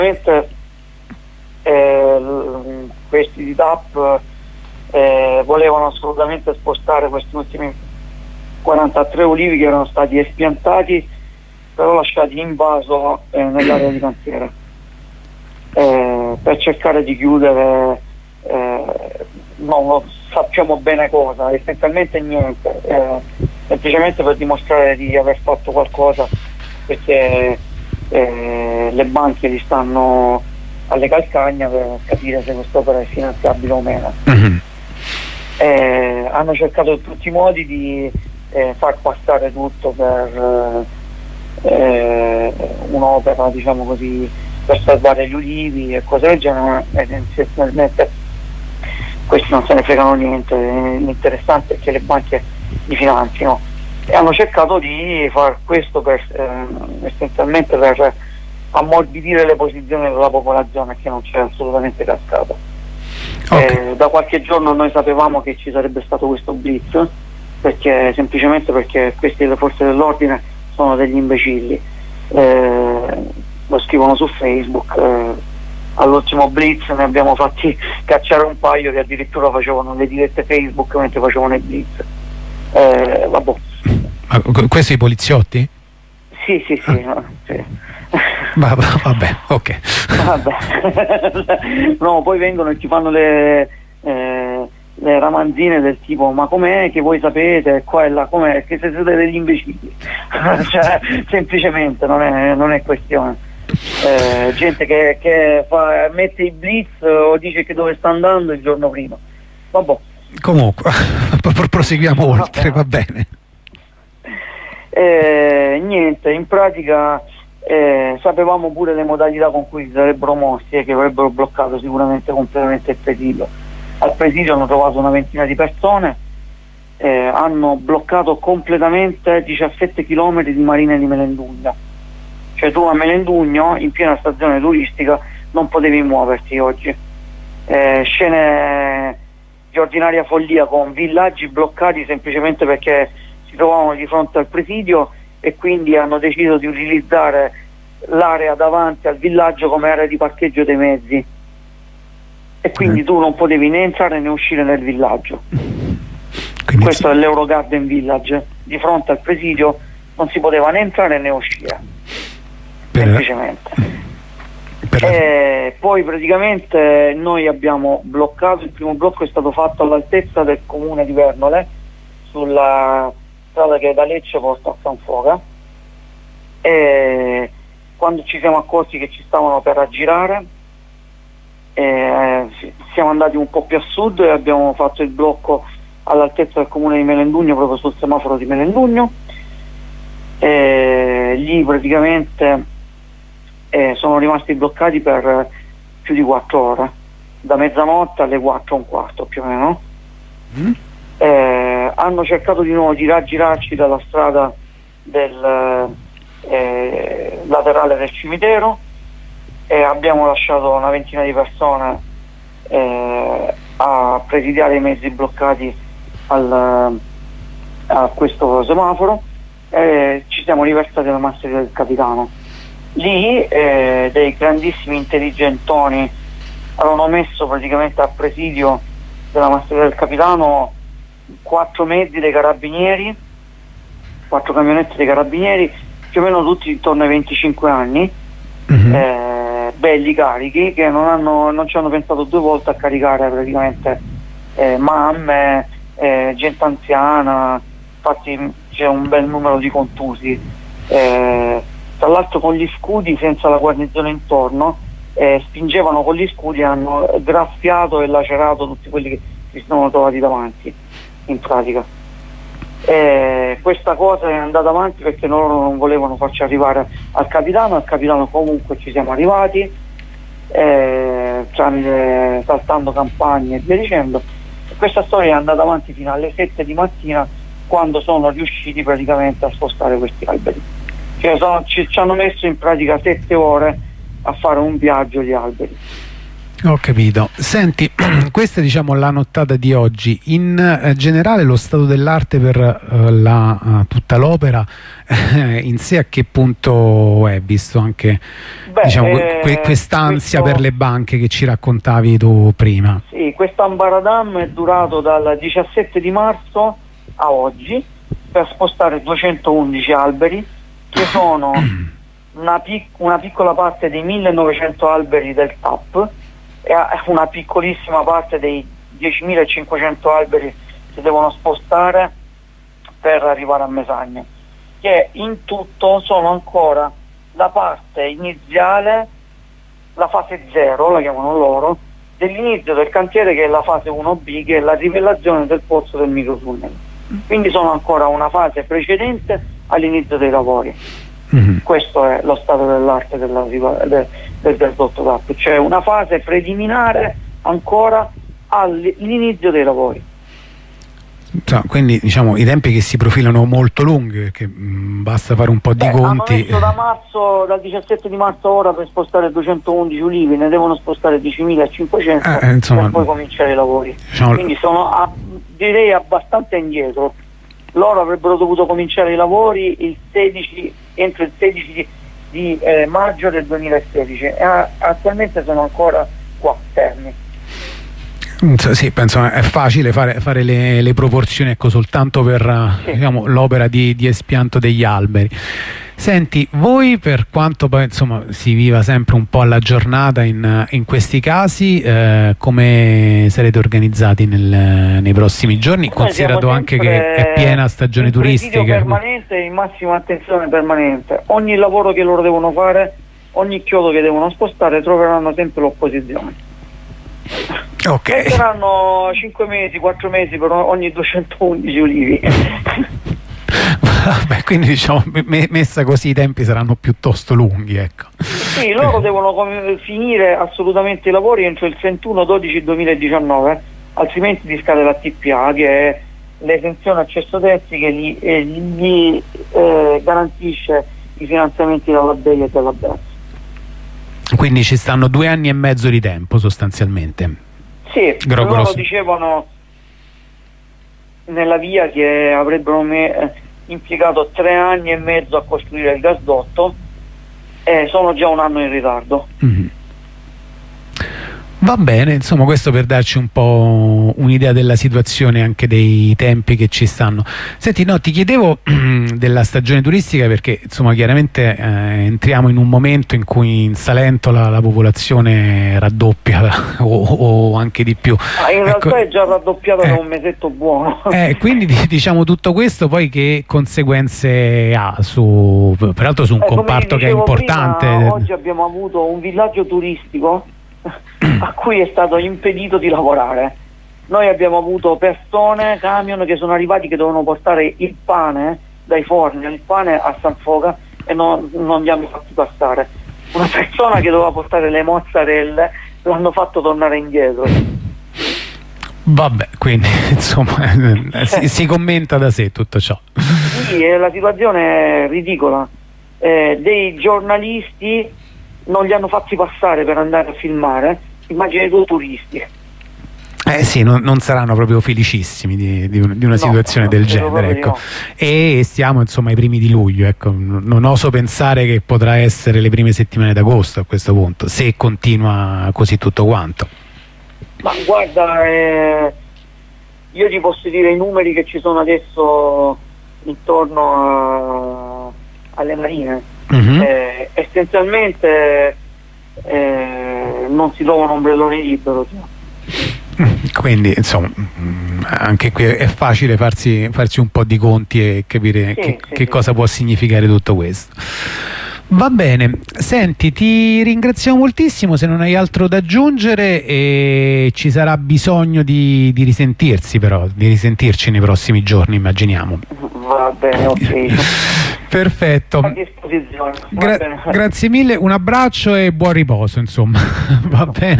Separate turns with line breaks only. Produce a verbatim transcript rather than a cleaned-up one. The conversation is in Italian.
eh, questi di T A P eh, volevano assolutamente spostare questi ultimi quarantatré ulivi che erano stati espiantati però lasciati in vaso eh, nell'area di cantiere eh, per cercare di chiudere eh, non lo sappiamo bene cosa, essenzialmente niente, eh, semplicemente per dimostrare di aver fatto qualcosa, perché eh, le banche li stanno alle calcagna per capire se quest'opera è finanziabile o meno. Mm-hmm. Eh, hanno cercato in tutti i modi di eh, far passare tutto per eh, un'opera, diciamo così, per salvare gli ulivi e cose del genere, ed essenzialmente questi non se ne fregano niente. L'interessante è che le banche li finanzino, e hanno cercato di far questo per, eh, essenzialmente per ammorbidire le posizioni della popolazione, che non c'è assolutamente cascata. Okay. Eh, da qualche giorno noi sapevamo che ci sarebbe stato questo blitz, perché semplicemente perché queste le forze dell'ordine sono degli imbecilli, eh, lo scrivono su Facebook. eh, all'ultimo blitz ne abbiamo fatti cacciare un paio che addirittura facevano le dirette Facebook mentre facevano i blitz. eh, vabbè.
Ma questi i poliziotti?
Sì, sì, sì, ah. no, sì.
Va, va, vabbè, ok.
Vabbè. No, poi vengono e ti fanno le, eh, le ramanzine del tipo: ma com'è che voi sapete qua e là, com'è che siete degli imbecilli? Cioè, semplicemente non è, non è questione. Eh, gente che, che fa, mette i blitz o dice che dove sta andando il giorno prima. Vabbè.
Comunque proseguiamo oltre. Va bene.
Eh, niente, in pratica eh, sapevamo pure le modalità con cui si sarebbero mossi e che avrebbero bloccato sicuramente completamente il presidio. Al presidio hanno trovato una ventina di persone, eh, hanno bloccato completamente diciassette chilometri di marina di Melendugno. Cioè tu a Melendugno, in piena stagione turistica, non potevi muoverti oggi. Eh, scene di ordinaria follia, con villaggi bloccati semplicemente perché si trovavano di fronte al presidio, e quindi hanno deciso di utilizzare l'area davanti al villaggio come area di parcheggio dei mezzi, e quindi tu non potevi né entrare né uscire nel villaggio. Quindi questo è l'Eurogarden Village, di fronte al presidio non si poteva né entrare né uscire, per semplicemente. Per e poi praticamente noi abbiamo bloccato, il primo blocco è stato fatto all'altezza del comune di Vernole, sulla strada che da Lecce porta a San Foca, e quando ci siamo accorti che ci stavano per aggirare, eh, siamo andati un po' più a sud e abbiamo fatto il blocco all'altezza del comune di Melendugno, proprio sul semaforo di Melendugno. E lì praticamente eh, sono rimasti bloccati per più di quattro ore, da mezzanotte alle quattro e un quarto più o meno. Mm. Eh, hanno cercato di nuovo di raggirarci dalla strada del eh, laterale del cimitero, e abbiamo lasciato una ventina di persone eh, a presidiare i mezzi bloccati al, a questo semaforo, e ci siamo riversati alla Masseria del Capitano. Lì eh, dei grandissimi intelligentoni avevano messo praticamente a presidio della Masseria del Capitano quattro mezzi dei carabinieri, quattro camionette dei carabinieri, più o meno tutti intorno ai venticinque anni, mm-hmm. eh, belli carichi, che non, hanno, non ci hanno pensato due volte a caricare praticamente eh, mamme, eh, gente anziana. Infatti c'è un bel numero di contusi, eh, tra l'altro con gli scudi senza la guarnigione intorno, eh, spingevano con gli scudi e hanno graffiato e lacerato tutti quelli che si sono trovati davanti, in pratica. Eh, questa cosa è andata avanti perché loro non volevano farci arrivare al capitano. Al capitano comunque ci siamo arrivati, eh, tramite, saltando campagne e via dicendo. E questa storia è andata avanti fino alle sette di mattina, quando sono riusciti praticamente a spostare questi alberi. Cioè sono, ci, ci hanno messo in pratica sette ore a fare un viaggio di alberi.
Ho capito. Senti, questa è diciamo la nottata di oggi. In eh, generale lo stato dell'arte per eh, la, uh, tutta l'opera eh, in sé a che punto è, visto anche
Beh,
diciamo,
eh,
que quest'ansia
questo...
per le banche che ci raccontavi tu prima?
Sì, questo ambaradam è durato dal diciassette di marzo a oggi per spostare duecentoundici alberi, che sono una, pic una piccola parte dei millenovecento alberi del T A P e una piccolissima parte dei diecimilacinquecento alberi che devono spostare per arrivare a Mesagna, che in tutto sono ancora la parte iniziale, la fase zero, la chiamano loro, dell'inizio del cantiere, che è la fase uno B, che è la rivellazione del pozzo del microtunnel. Quindi sono ancora una fase precedente all'inizio dei lavori. Mm-hmm. Questo è lo stato dell'arte della, del, del gasdotto T A P, cioè una fase preliminare ancora all'inizio dei lavori.
Cioè, quindi diciamo i tempi che si profilano molto lunghi, perché mh, basta fare un po' di
Beh,
conti.
Hanno messo da marzo, dal diciassette di marzo ora per spostare duecentoundici ulivi, ne devono spostare diecimilacinquecento eh, insomma, per poi cominciare i lavori. Diciamo, quindi sono a, direi abbastanza indietro. Loro avrebbero dovuto cominciare i lavori il sedici, entro il sedici di, di eh, maggio del duemilasedici e a, attualmente sono ancora qua fermi.
Sì, penso è facile fare, fare le, le proporzioni, ecco, soltanto per sì. diciamo, l'opera di, di espianto degli alberi. Senti, voi, per quanto poi insomma si viva sempre un po' alla giornata in, in questi casi, eh, come sarete organizzati nel, nei prossimi giorni, noi considerato anche che è piena stagione in turistica?
Permanente, in massima attenzione permanente. Ogni lavoro che loro devono fare, ogni chiodo che devono spostare, troveranno sempre l'opposizione.
Ok.
Saranno cinque mesi, quattro mesi per ogni duecentoundici ulivi.
Vabbè, quindi diciamo me messa così i tempi saranno piuttosto lunghi, ecco.
Sì, loro eh. devono finire assolutamente i lavori entro il trentuno dodici duemiladiciannove, altrimenti ti scade la T P A, che è l'esenzione accesso terzi, che gli, eh, gli eh, garantisce i finanziamenti dalla B E I e dalla B E S.
Quindi ci stanno due anni e mezzo di tempo sostanzialmente.
Sì, Gro loro dicevano nella via che avrebbero me impiegato tre anni e mezzo a costruire il gasdotto e sono già un anno in ritardo. Mm-hmm.
Va bene, insomma, questo per darci un po' un'idea della situazione, anche dei tempi che ci stanno. Senti, no, ti chiedevo della stagione turistica perché insomma chiaramente eh, entriamo in un momento in cui in Salento la, la popolazione raddoppia o, o anche di più.
Ah, in
ecco,
realtà è già raddoppiata
eh,
da un mesetto buono.
Eh, quindi diciamo tutto questo poi che conseguenze ha su, peraltro su un eh, comparto che è importante.
Prima, oggi abbiamo avuto un villaggio turistico a cui è stato impedito di lavorare. Noi abbiamo avuto persone, camion che sono arrivati che dovevano portare il pane dai forni, il pane a San Foca, e non, non li hanno fatti passare. Una persona che doveva portare le mozzarelle l'hanno fatto tornare indietro.
Vabbè, quindi insomma si, si commenta da sé tutto ciò.
Sì, la situazione è ridicola. Eh, dei giornalisti non li hanno fatti passare per andare a filmare, immagini due turisti.
Eh sì, non, non saranno proprio felicissimi di, di, un, di una no, situazione del genere, ecco. No. E stiamo insomma ai primi di luglio, ecco. Non oso pensare che potrà essere le prime settimane d'agosto a questo punto, se continua così tutto quanto.
Ma guarda, eh, io ti posso dire i numeri che ci sono adesso intorno a, alle marine. Mm-hmm. eh, essenzialmente eh, non si trova un ombrellone libero, cioè.
Quindi insomma anche qui è facile farsi, farsi un po' di conti e capire sì, che, sì, che sì. cosa può significare tutto questo. Va bene, senti, ti ringraziamo moltissimo, se non hai altro da aggiungere, e ci sarà bisogno di, di risentirsi però, di risentirci nei prossimi giorni, immaginiamo.
Va bene, ok.
Perfetto.
A disposizione.
Gra bene. Grazie mille, un abbraccio e buon riposo, insomma. Va bene.